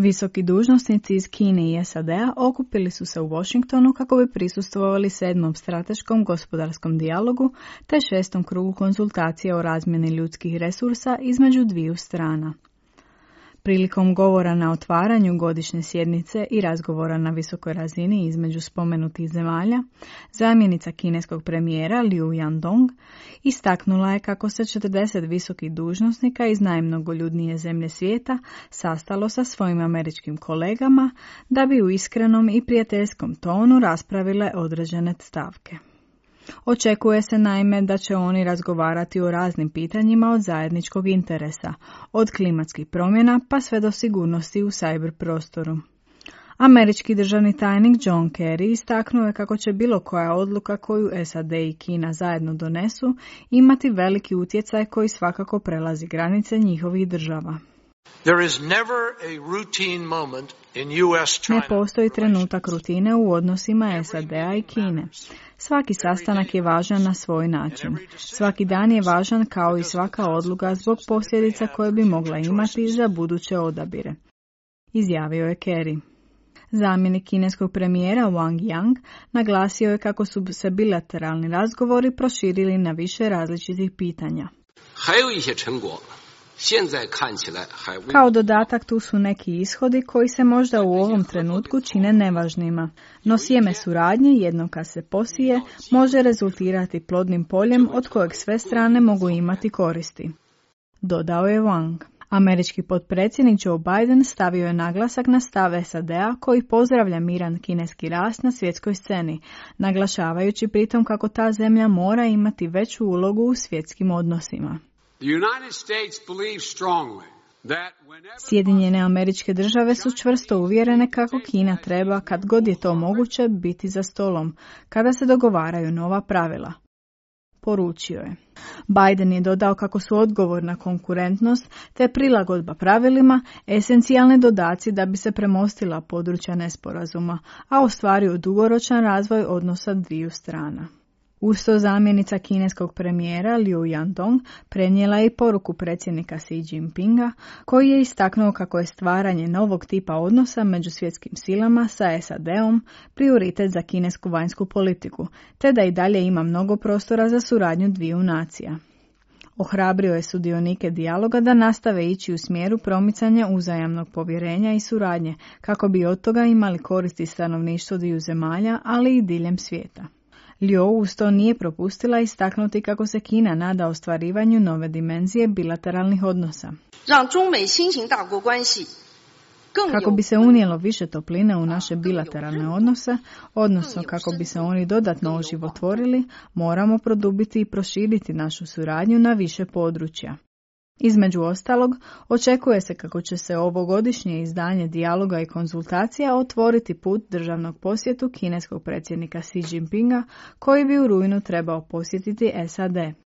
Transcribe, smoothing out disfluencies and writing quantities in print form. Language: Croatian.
Visoki dužnosnici iz Kine i SAD-a okupili su se u Washingtonu kako bi prisustvovali 7. strateškom gospodarskom dijalogu te 6. krugu konzultacija o razmjeni ljudskih resursa između dviju strana. Prilikom govora na otvaranju godišnje sjednice i razgovora na visokoj razini između spomenutih zemalja, zamjenica kineskog premijera Liu Yandong istaknula je kako se 40 visokih dužnosnika iz najmnogoljudnije zemlje svijeta sastalo sa svojim američkim kolegama da bi u iskrenom i prijateljskom tonu raspravile određene stavke. Očekuje se naime da će oni razgovarati o raznim pitanjima od zajedničkog interesa, od klimatskih promjena pa sve do sigurnosti u cyber prostoru. Američki državni tajnik John Kerry istaknuo je kako će bilo koja odluka koju SAD i Kina zajedno donesu imati veliki utjecaj koji svakako prelazi granice njihovih država. Ne postoji trenutak rutine u odnosima SAD-a i Kine. Svaki sastanak je važan na svoj način. Svaki dan je važan kao i svaka odluka zbog posljedica koje bi mogla imati za buduće odabire, izjavio je Kerry. Zamjenik kineskog premijera Wang Yang naglasio je kako su se bilateralni razgovori proširili na više različitih pitanja. Kao dodatak tu su neki ishodi koji se možda u ovom trenutku čine nevažnima, no sjeme suradnje jednom kad se posije može rezultirati plodnim poljem od kojeg sve strane mogu imati koristi, dodao je Wang. Američki potpredsjednik Joe Biden stavio je naglasak na stav SAD-a koji pozdravlja miran kineski rast na svjetskoj sceni, naglašavajući pritom kako ta zemlja mora imati veću ulogu u svjetskim odnosima. Sjedinjene Američke Države su čvrsto uvjerene kako Kina treba, kad god je to moguće, biti za stolom, kada se dogovaraju nova pravila, poručio je. Biden je dodao kako su odgovor na konkurentnost te prilagodba pravilima esencijalni dodaci da bi se premostila područja nesporazuma, a ostvario dugoročan razvoj odnosa dviju strana. Uz to zamjenica kineskog premijera Liu Yandong prenijela je i poruku predsjednika Xi Jinpinga, koji je istaknuo kako je stvaranje novog tipa odnosa među svjetskim silama sa SAD-om prioritet za kinesku vanjsku politiku, te da i dalje ima mnogo prostora za suradnju dviju nacija. Ohrabrio je sudionike dijaloga da nastave ići u smjeru promicanja uzajamnog povjerenja i suradnje, kako bi od toga imali koristi stanovništvo dviju zemalja, ali i diljem svijeta. Liu uz to nije propustila istaknuti kako se Kina nada ostvarivanju nove dimenzije bilateralnih odnosa. Kako bi se unijelo više topline u naše bilateralne odnose, odnosno kako bi se oni dodatno oživotvorili, moramo produbiti i proširiti našu suradnju na više područja. Između ostalog, očekuje se kako će se ovogodišnje izdanje dijaloga i konzultacija otvoriti put državnog posjetu kineskog predsjednika Xi Jinpinga, koji bi u rujnu trebao posjetiti SAD.